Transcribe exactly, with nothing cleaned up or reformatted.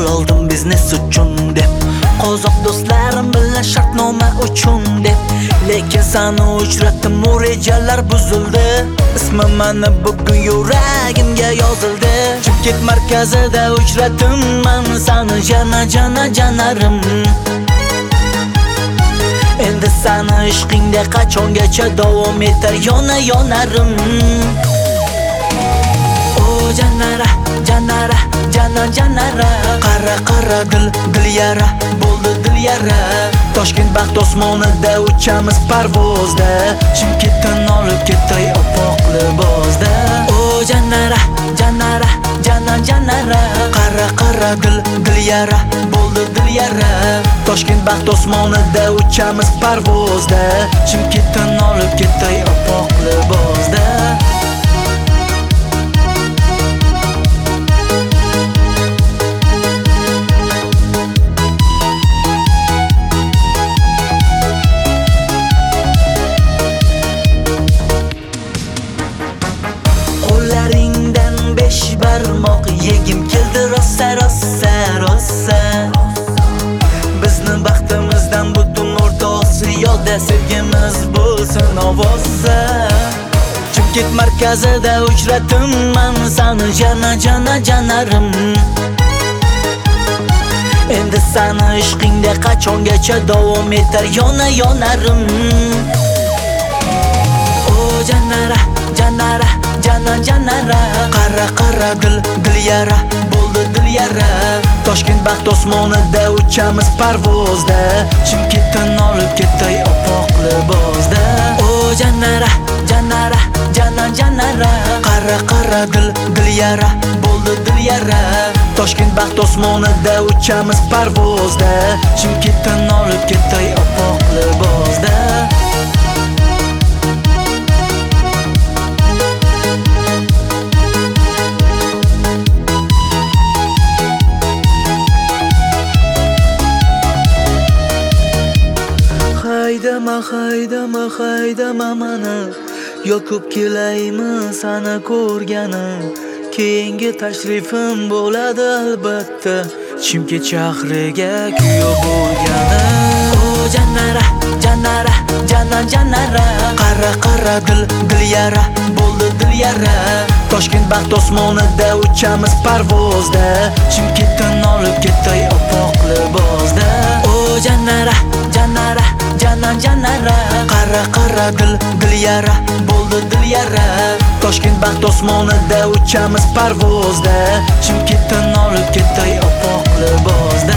Yo'l oldim biznes uchun deb, qozoq do'stlarim bilan shartnoma uchun deb. Lekin seni uchratdim, u rejalar buzildi. Ismim mani bugun yuragimga yozildi. Chimkent markazida uchratdim men seni jana jana janarim. Endi seni ishqingda qachongacha davom etar yona yonarim. O janara janara jana janara, qara qara dil dil yara bo'ldi dil yara. Toshkent baxt osmonida uchamiz parvozda, Chimkentdan olib ketay oppoq libosda. O janara janara jana janara, qara qara dil dil yara bo'ldi dil yara. Toshkent baxt osmonida uchamiz parvozda, Chimkentdan olib ketay oppoq libosda. Qo'llaringdan besh barmoq yegim keldi rosa rosa rosa. Bizni baxtimizdan butun O'rta Osiyoda sevgimiz bo'lsin ovoza. Chimkent markazida uchratdim men seni jana jana janarim. Endi seni ishqingda qachongacha davom etar yona yonarim. O janara janara jana janara, qara qara dil dil yara bo'ldi dil yara. Toshkent baxt osmonida uchamiz parvozda, Chimkentdan olib ketay oppoq libosda. O janara janara jana janara, qara qara dil dil yara bo'ldi dil yara. Toshkent baxt osmonida uchamiz parvozda, Chimkentdan olib ketay oppoq libosda. Haydama haydama haydama mani, yoqib kelaymi seni ko'rgani. Keyingi tashrifim bo'ladi albatta, Chimkent shahriga kuyov bo'lgani. O janara janara jana janara, qara qara dil dil yara bo'ldi dil yara. Toshkent baxt osmonida uchamiz parvozda, Chimkentdan olib ketay oppoq libosda. O janara janara jana janara, qara qara dil dil yara bo'ldi dil yara. Toshkent baxt osmonida uchamiz parvozda, Chimkentdan olib ketay oppoq libosda.